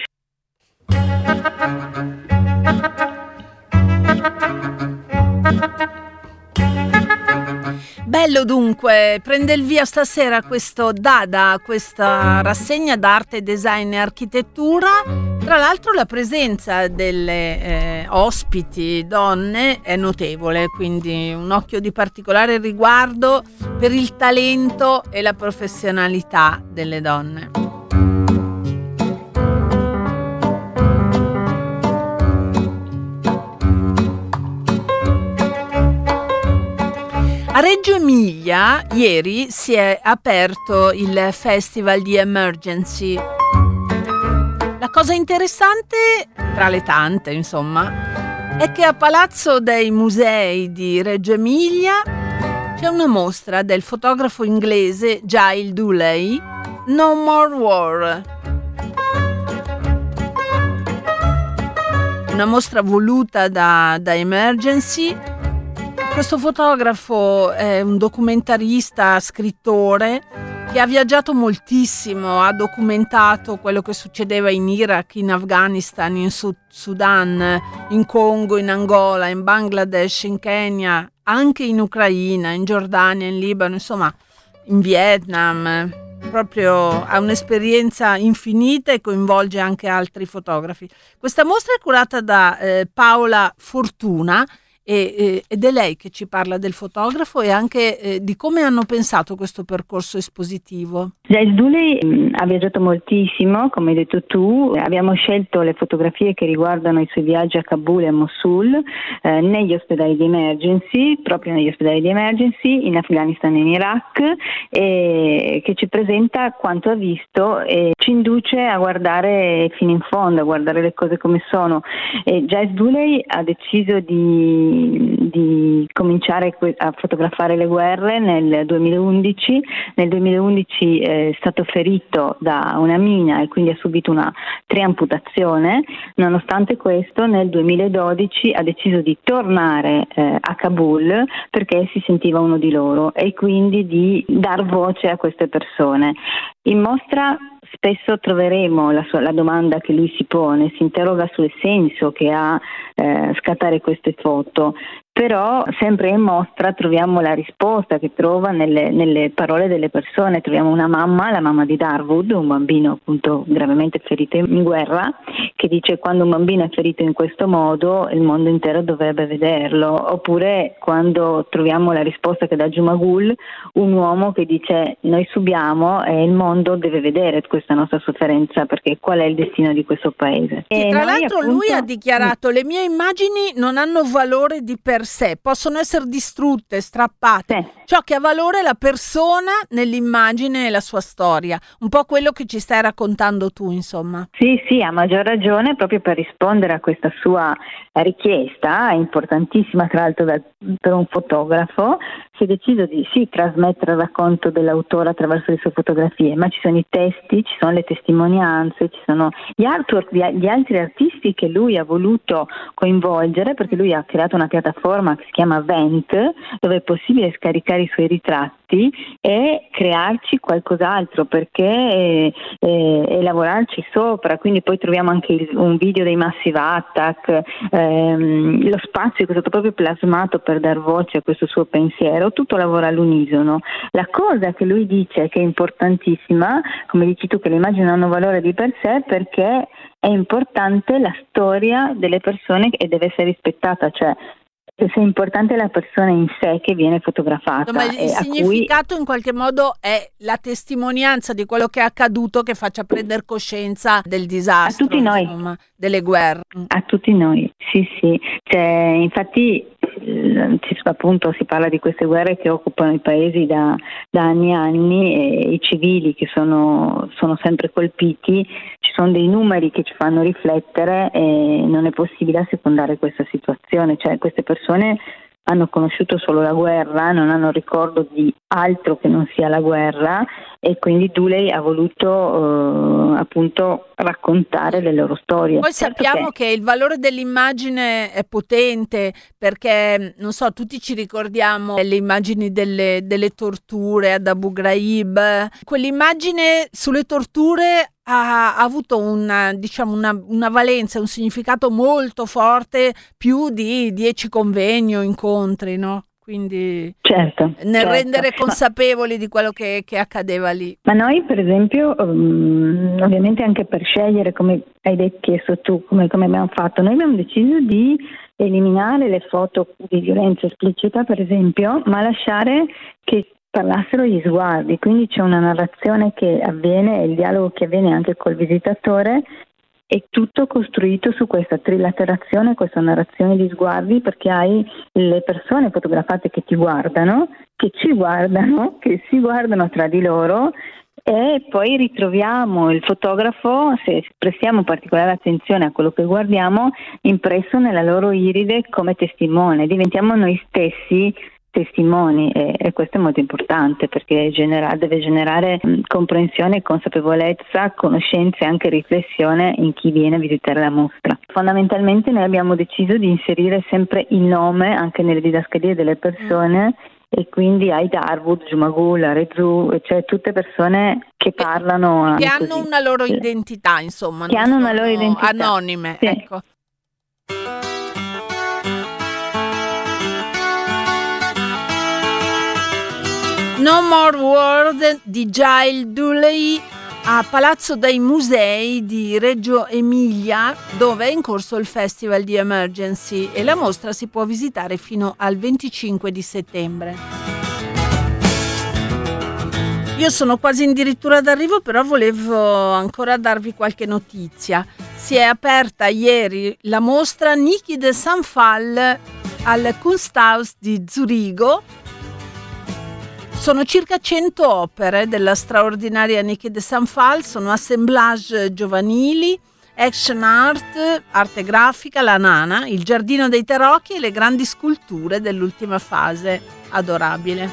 Bello dunque, prende il via stasera questo Dada, questa rassegna d'arte, design e architettura. Tra l'altro la presenza delle eh, ospiti donne è notevole, quindi un occhio di particolare riguardo per il talento e la professionalità delle donne. A Reggio Emilia ieri si è aperto il Festival di Emergency. La cosa interessante, tra le tante insomma, è che a Palazzo dei Musei di Reggio Emilia c'è una mostra del fotografo inglese Giles Dooley, No More War. Una mostra voluta da, da Emergency, questo fotografo è un documentarista, scrittore, che ha viaggiato moltissimo, ha documentato quello che succedeva in Iraq, in Afghanistan, in Sud- Sudan, in Congo, in Angola, in Bangladesh, in Kenya, anche in Ucraina, in Giordania, in Libano, insomma, in Vietnam. Proprio ha un'esperienza infinita e coinvolge anche altri fotografi. Questa mostra è curata da eh, Paola Fortuna e, e, ed è lei che ci parla del fotografo e anche eh, di come hanno pensato questo percorso espositivo. Giles Dooley mh, ha viaggiato moltissimo, come hai detto tu. Abbiamo scelto le fotografie che riguardano i suoi viaggi a Kabul e a Mosul, eh, negli ospedali di emergency, proprio negli ospedali di emergency, in Afghanistan e in Iraq, e che ci presenta quanto ha visto e ci induce a guardare fino in fondo, a guardare le cose come sono. E Giles Dooley ha deciso di di cominciare a fotografare le guerre nel duemilaundici. Nel duemilaundici è stato ferito da una mina e quindi ha subito una triamputazione. Nonostante questo, nel duemiladodici ha deciso di tornare eh, a Kabul perché si sentiva uno di loro e quindi di dar voce a queste persone. In mostra spesso troveremo la, sua, la domanda che lui si pone, si interroga sul senso che ha eh, scattare queste foto, però sempre in mostra troviamo la risposta che trova nelle, nelle parole delle persone. Troviamo una mamma, la mamma di Darwood, un bambino appunto gravemente ferito in guerra, che dice: quando un bambino è ferito in questo modo il mondo intero dovrebbe vederlo. Oppure quando troviamo la risposta che dà Jumagul, un uomo che dice: noi subiamo e il mondo deve vedere questa nostra sofferenza, perché qual è il destino di questo paese. Sì, e tra noi, l'altro appunto, lui ha dichiarato: le mie immagini non hanno valore di per sé, possono essere distrutte, strappate. Sì. Ciò che ha valore è la persona nell'immagine e la sua storia, un po' quello che ci stai raccontando tu, insomma. Sì, sì, a maggior ragione, proprio per rispondere a questa sua richiesta, importantissima tra l'altro da, per un fotografo, si è deciso di sì trasmettere il racconto dell'autore attraverso le sue fotografie, ma ci sono i testi, ci sono le testimonianze, ci sono gli artwork di, di altri artisti che lui ha voluto coinvolgere, perché lui ha creato una piattaforma che si chiama Vent, dove è possibile scaricare i suoi ritratti e crearci qualcos'altro, perché e, e, e lavorarci sopra. Quindi poi troviamo anche il, un video dei Massive Attack, ehm, lo spazio che è stato proprio plasmato per dar voce a questo suo pensiero. Tutto lavora all'unisono. La cosa che lui dice che è importantissima, come dici tu, che le immagini non hanno valore di per sé, perché è importante la storia delle persone e deve essere rispettata, cioè se è importante la persona in sé che viene fotografata. Ma il e significato cui... in qualche modo è la testimonianza di quello che è accaduto, che faccia prendere coscienza del disastro, a tutti noi, insomma, delle guerre. A tutti noi, sì sì. Cioè, infatti appunto si parla di queste guerre che occupano i paesi da, da anni e anni, e i civili che sono, sono sempre colpiti. Ci sono dei numeri che ci fanno riflettere e non è possibile assecondare questa situazione, cioè queste persone hanno conosciuto solo la guerra, non hanno ricordo di altro che non sia la guerra, e quindi Dooley ha voluto eh, appunto raccontare le loro storie. Poi certo sappiamo che... che il valore dell'immagine è potente, perché non so, tutti ci ricordiamo le immagini delle, delle torture ad Abu Ghraib. Quell'immagine sulle torture ha, ha avuto una, diciamo una, una valenza, un significato molto forte, più di dieci convegni o incontri, no? Quindi certo, nel certo. rendere consapevoli ma, di quello che, che accadeva lì. Ma noi per esempio, um, ovviamente anche per scegliere, come hai detto, chiesto tu, come, come abbiamo fatto, noi abbiamo deciso di eliminare le foto di violenza esplicita per esempio, ma lasciare che parlassero gli sguardi, quindi c'è una narrazione che avviene, il dialogo che avviene anche col visitatore, è tutto costruito su questa trilaterazione, questa narrazione di sguardi, perché hai le persone fotografate che ti guardano, che ci guardano, che si guardano tra di loro, e poi ritroviamo il fotografo, se prestiamo particolare attenzione a quello che guardiamo, impresso nella loro iride come testimone. Diventiamo noi stessi testimoni, e, e questo è molto importante, perché genera, deve generare mh, comprensione, consapevolezza, conoscenza e anche riflessione in chi viene a visitare la mostra. fondamentalmente noi abbiamo deciso di inserire sempre il nome anche nelle didascalie delle persone, e quindi Aida Arwood, Jumagul, Arezzu, cioè tutte persone che parlano che così. hanno una loro identità, insomma, che hanno una loro identità anonime, sì. Ecco. No More World di Giles Dooley a Palazzo dei Musei di Reggio Emilia, dove è in corso il Festival di Emergency, e la mostra si può visitare fino al venticinque di settembre. Io sono quasi addirittura d'arrivo, però volevo ancora darvi qualche notizia. Si è aperta ieri la mostra Niki de Sanfal al Kunsthaus di Zurigo. Sono circa cento opere della straordinaria Niki de Sanfal, sono assemblage giovanili, action art, arte grafica, la nana, il giardino dei tarocchi e le grandi sculture dell'ultima fase. Adorabile.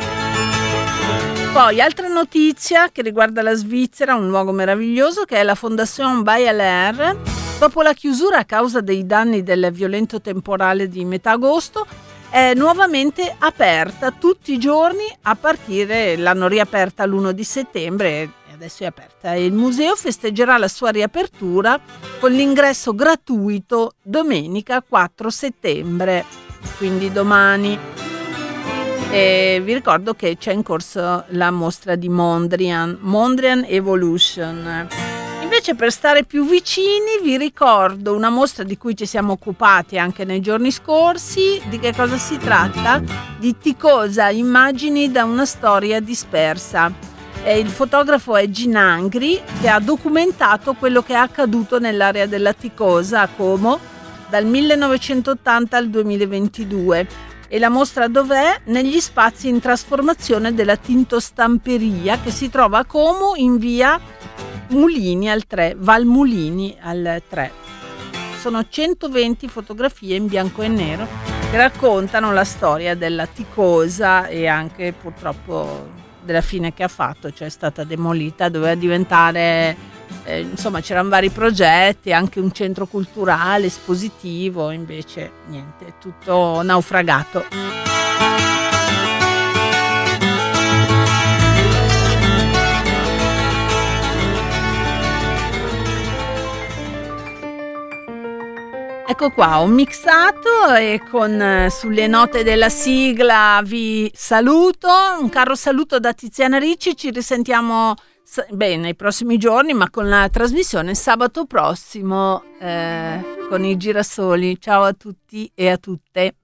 Poi altra notizia che riguarda la Svizzera, un luogo meraviglioso, che è la Fondation Bayer Air. Dopo la chiusura a causa dei danni del violento temporale di metà agosto, è nuovamente aperta tutti i giorni a partire, l'hanno riaperta l'primo di settembre e adesso è aperta. E il museo festeggerà la sua riapertura con l'ingresso gratuito domenica quattro settembre, quindi domani. E vi ricordo che c'è in corso la mostra di Mondrian, Mondrian Evolution. Invece, per stare più vicini, vi ricordo una mostra di cui ci siamo occupati anche nei giorni scorsi. Di che cosa si tratta? Di Ticosa, immagini da una storia dispersa. E il fotografo è Ginangri, che ha documentato quello che è accaduto nell'area della Ticosa a Como dal millenovecentottanta al duemilaventidue. E la mostra dov'è? Negli spazi in trasformazione della Tintostamperia, che si trova a Como in via Mulini al tre, Val Mulini al tre. Sono centoventi fotografie in bianco e nero che raccontano la storia della Ticosa e anche purtroppo della fine che ha fatto, cioè è stata demolita, doveva diventare, eh, insomma c'erano vari progetti, anche un centro culturale, espositivo, invece niente, tutto naufragato. Ecco qua, ho mixato e con eh, sulle note della sigla vi saluto. Un caro saluto da Tiziana Ricci, ci risentiamo beh, nei prossimi giorni, ma con la trasmissione sabato prossimo eh, con i girasoli. Ciao a tutti e a tutte.